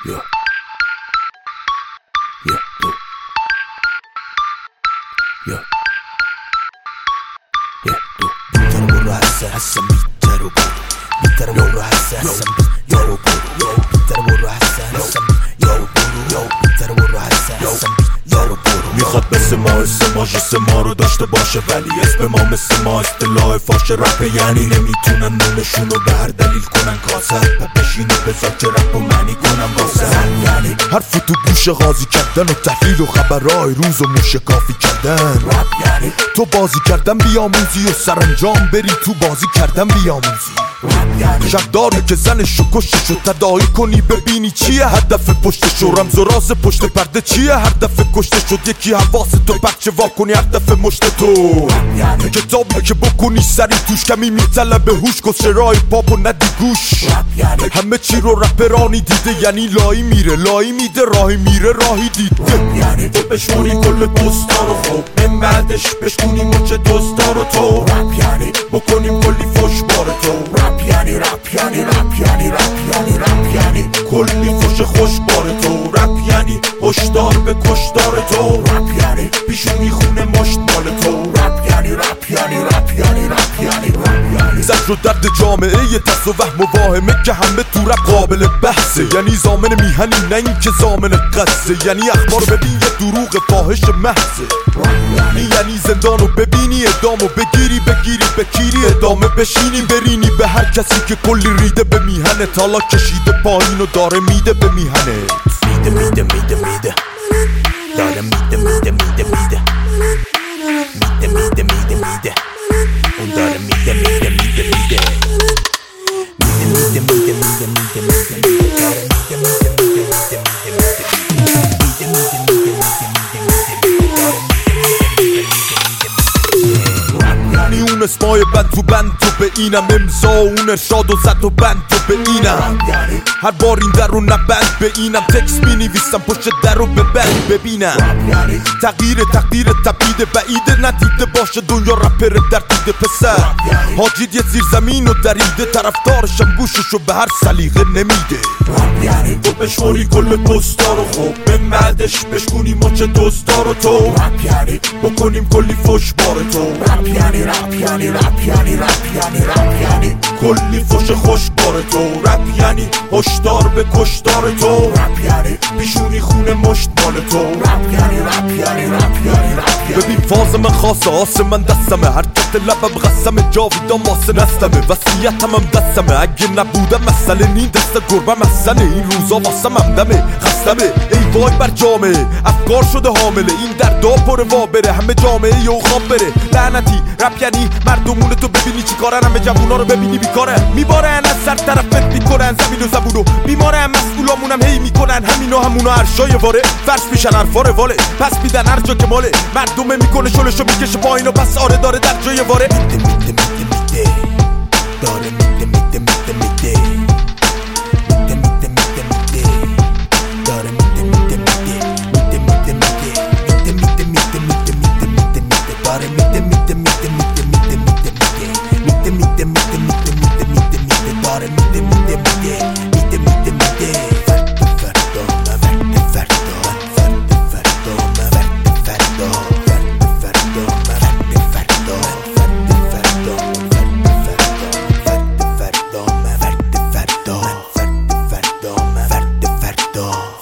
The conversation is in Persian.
Yeah. بیتر برو حسن بیتر برو بیتر برو حسن بیتر برو بیتر برو حسن بیتر برو حسن بیتر برو میخواد مثل ما جس ما رو داشته باشه ولی اسم ما مثل ما اصطلاح فاش رپ یعنی نمیتونن نونشونو به هر دلیل کنن کاسر بشینه بذار که رپ و معنی کنن واسه یعنی حرف تو گوش قاضی کردن و تحلیل و خبرهای روز و موشکافی کردن رپ یعنی تو بازی کردن بیاموزی و سرانجام بری تو بازی کردن بیاموزی شک داره که زنشو کشتشو تداعی کنی ببینی چیه هدف پشتشو رمز و راز پشت پرده چیه هر دفعه کشته شد یکی حواستو بچه واکنی هر دفعه مشت تو کتابی که بکنی سری توش کمی میطلبه هوش کس رای پاپ و ندی گوش همه چی رو رپرانی دیده یعنی لایی میره لایی میده راهی میره راهی دیده تو بشمونی کل دوستا رو خوب من بعدش بشمونی مچ دوستا رو تو بکنیم کلی فش بار تو رپ یعنی کلی فش خوش بار تو رپ یعنی هشدار به کشدار تو رپ یعنی پیشون میخونه مشت مال تو رپ یعنی زد رو درد جامعه یه تست و وهم و واهمه که همه تو رپ قابل بحثه یعنی زامن میهنی نه این که زامن قصه یعنی اخبار ببین یه دروغ فاحش محضه یعنی زندانو ببینی ادامو بگیری بکیری ادامه بشینی برینی به هر کسی که کلی ریده به میهنه تالا کشیده پایین و داره میده به میهنه میده داره میده اون داره میده اون اسمای بند تو به اینم امضا اون ارشاد و زد و بند تو به اینم هر بار این در رو نبند به اینم تکس می نویسم پشت در رو به بند ببینم تغییر تقدیر تبیده بعیده ندیده باشه دنیا رپر در دیده پسر حاجید یه زیر زمین و دریده طرفدارشم گوششو به هر سلیقه نمیده تو بشموری کل دوستا رو خوب به بعدش بشکونی مچ دوستا رو تو بکنیم کلی فش بار تو رپ یعنی کلی فش خوش بار تو رپ یعنی هشدار به کشدار تو رپ یعنی پیشونی خونه مشت مال تو رپ یعنی ببین فاز من خاصه آسه من دستمه حرکت لبم قسمه جاویدان ماسه نستمه وصیتم هم دستمه اگه نبودم مسئله نین دست گربه مسئله این روزا واسه ممدمه خستمه ای وای بر جامعه افکار شده حامله این دردا پر وا بره همه جامعه یو خواب بره لعنتی رپ یعنی مردمون تو ببینی چی کارن همه جوونا رو ببینی بیکارن میبارن از سر طرفت میکنن زمین و زبونو بیمارن مسئولامونم هی میکنن همینو همونو عرشای واره فرش میشن حرفا رواله پس میدن هر جا که ماله مردمه میکنه شلشو میکشه پایین و پس آره داره در جای واره میده داره میده